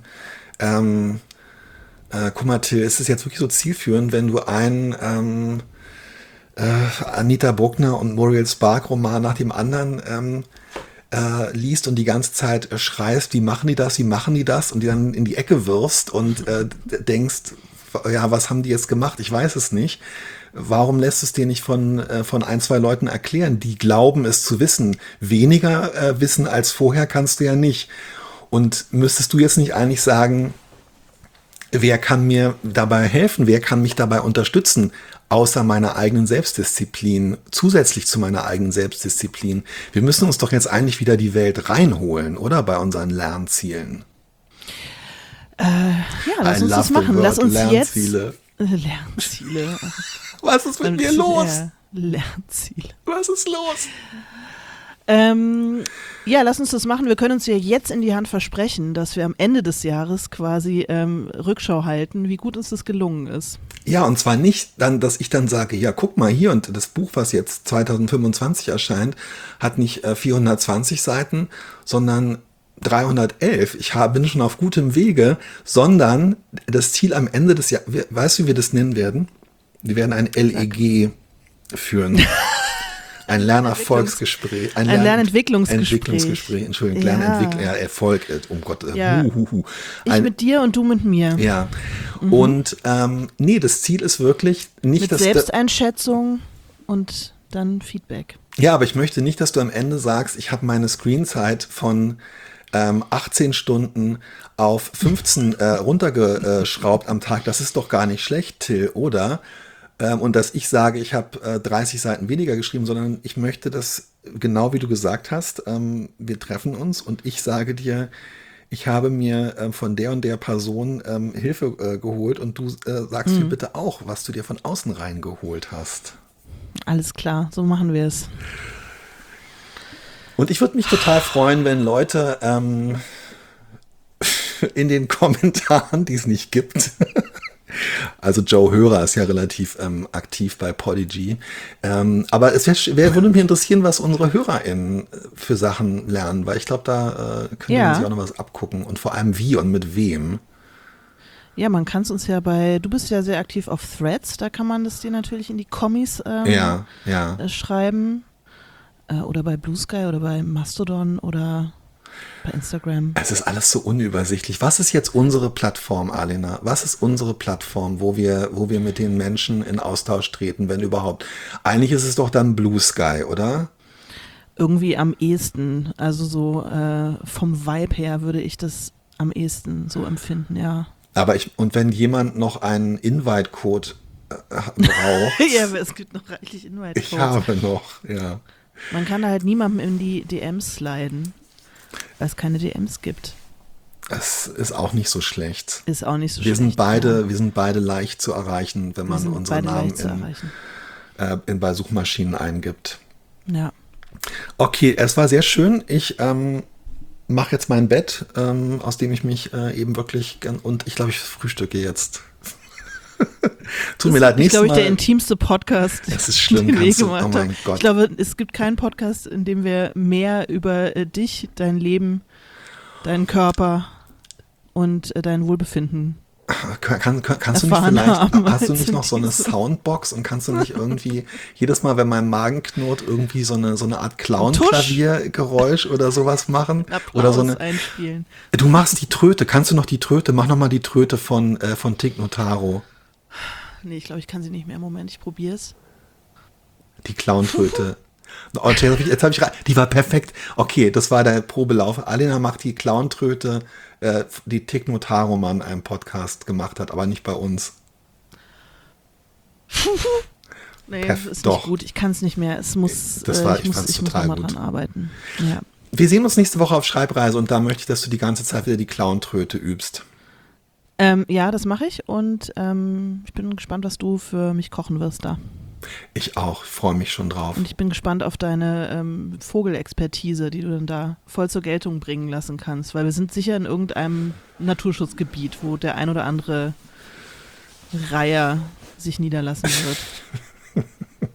guck mal, Till, ist es jetzt wirklich so zielführend, wenn du einen Anita Bruckner und Muriel Spark Roman nach dem anderen liest und die ganze Zeit schreist, wie machen die das und die dann in die Ecke wirfst und denkst, ja, was haben die jetzt gemacht? Ich weiß es nicht. Warum lässt es dir nicht von ein, zwei Leuten erklären, die glauben es zu wissen? Weniger wissen als vorher kannst du ja nicht. Und müsstest du jetzt nicht eigentlich sagen, wer kann mir dabei helfen? Wer kann mich dabei unterstützen? Außer meiner eigenen Selbstdisziplin, zusätzlich zu meiner eigenen Selbstdisziplin. Wir müssen uns doch jetzt eigentlich wieder die Welt reinholen, oder? Bei unseren Lernzielen. Ja, lass uns das machen. Lass uns Lernziele. Lernziele. Was ist mit mir los? Lernziele. Was ist los? Ja, lass uns das machen. Wir können uns ja jetzt in die Hand versprechen, dass wir am Ende des Jahres quasi Rückschau halten, wie gut uns das gelungen ist. Ja, und zwar nicht dann, dass ich dann sage, ja, guck mal hier, und das Buch, was jetzt 2025 erscheint, hat nicht 420 Seiten, sondern 311. Ich bin schon auf gutem Wege, sondern das Ziel am Ende des Jahres, weißt du, wie wir das nennen werden? Wir werden ein LEG führen. Ein Lernerfolgsgespräch. Ein Lernentwicklungsgespräch. Entschuldigung, ja. Erfolg, um Gott. Ja. Ich mit dir und du mit mir. Ja. Und nee, das Ziel ist wirklich nicht, mit Selbsteinschätzung und dann Feedback. Ja, aber ich möchte nicht, dass du am Ende sagst, ich habe meine Screenzeit von 18 Stunden auf 15 runtergeschraubt am Tag. Das ist doch gar nicht schlecht, Till, oder? Und dass ich sage, ich habe 30 Seiten weniger geschrieben, sondern ich möchte das, genau wie du gesagt hast, wir treffen uns und ich sage dir, ich habe mir von der und der Person Hilfe geholt und du sagst mir bitte auch, was du dir von außen reingeholt hast. Alles klar, so machen wir es. Und ich würde mich total freuen, wenn Leute in den Kommentaren, die es nicht gibt, also Joe Hörer ist ja relativ aktiv bei Podigy. Aber es würde mich interessieren, was unsere HörerInnen für Sachen lernen, weil ich glaube, da können wir uns auch noch was abgucken. Und vor allem wie und mit wem. Ja, man kann es uns ja du bist ja sehr aktiv auf Threads, da kann man das dir natürlich in die Kommis schreiben. Oder bei Blue Sky oder bei Mastodon oder bei Instagram. Es ist alles so unübersichtlich. Was ist jetzt unsere Plattform, Alena? Was ist unsere Plattform, wo wir mit den Menschen in Austausch treten, wenn überhaupt? Eigentlich ist es doch dann Blue Sky, oder? Irgendwie am ehesten. Also so vom Vibe her würde ich das am ehesten so empfinden, ja. Aber und wenn jemand noch einen Invite-Code braucht. Ja, aber es gibt noch reichlich Invite-Codes. Ich habe noch, ja. Man kann da halt niemandem in die DMs sliden, weil es keine DMs gibt. Es ist auch nicht so schlecht. Ist auch nicht so wir schlecht. Wir sind beide leicht zu erreichen, wenn man unsere Namen bei Suchmaschinen eingibt. Ja. Okay, es war sehr schön. Ich mache jetzt mein Bett, aus dem ich mich eben wirklich und ich glaube, ich frühstücke jetzt. Tut mir leid, nächstes Mal. Das ist, glaube ich, der intimste Podcast, das ist schlimm, den wir gemacht haben. Oh mein Gott. Ich glaube, es gibt keinen Podcast, in dem wir mehr über dich, dein Leben, deinen Körper und dein Wohlbefinden kannst du nicht vielleicht, hast du nicht noch so eine Soundbox und kannst du nicht irgendwie jedes Mal, wenn mein Magen knurrt, irgendwie so eine Art Clown-Klaviergeräusch oder sowas machen? Oder so einspielen. Du machst die Tröte, kannst du noch die Tröte, mach nochmal die Tröte von Tig Notaro. Nee, ich glaube, ich kann sie nicht mehr. Moment, ich probier's. Die Clowntröte. Oh, jetzt hab ich die war perfekt. Okay, das war der Probelauf. Alena macht die Clowntröte, die Thich Nhat Hanh Mann einen Podcast gemacht hat, aber nicht bei uns. Nee, das ist nicht gut. Ich kann es nicht mehr. Es muss, ich muss noch mal dran arbeiten. Ja. Wir sehen uns nächste Woche auf Schreibreise und da möchte ich, dass du die ganze Zeit wieder die Clowntröte übst. Ja, das mache ich und ich bin gespannt, was du für mich kochen wirst da. Ich auch, freue mich schon drauf. Und ich bin gespannt auf deine Vogelexpertise, die du dann da voll zur Geltung bringen lassen kannst, weil wir sind sicher in irgendeinem Naturschutzgebiet, wo der ein oder andere Reiher sich niederlassen wird.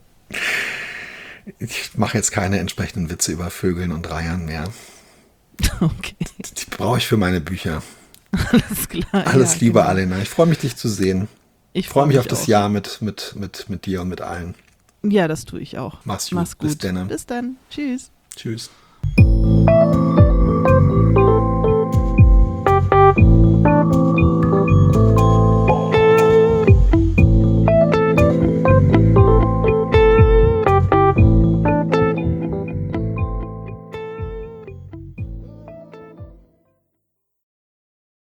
Ich mache jetzt keine entsprechenden Witze über Vögeln und Reihern mehr. Okay. Die brauche ich für meine Bücher. Alles klar. Alles Liebe, genau. Alena. Ich freue mich, dich zu sehen. Ich freue mich auf das Jahr mit dir und mit allen. Ja, das tue ich auch. Mach's gut. Bis dann. Tschüss. Tschüss.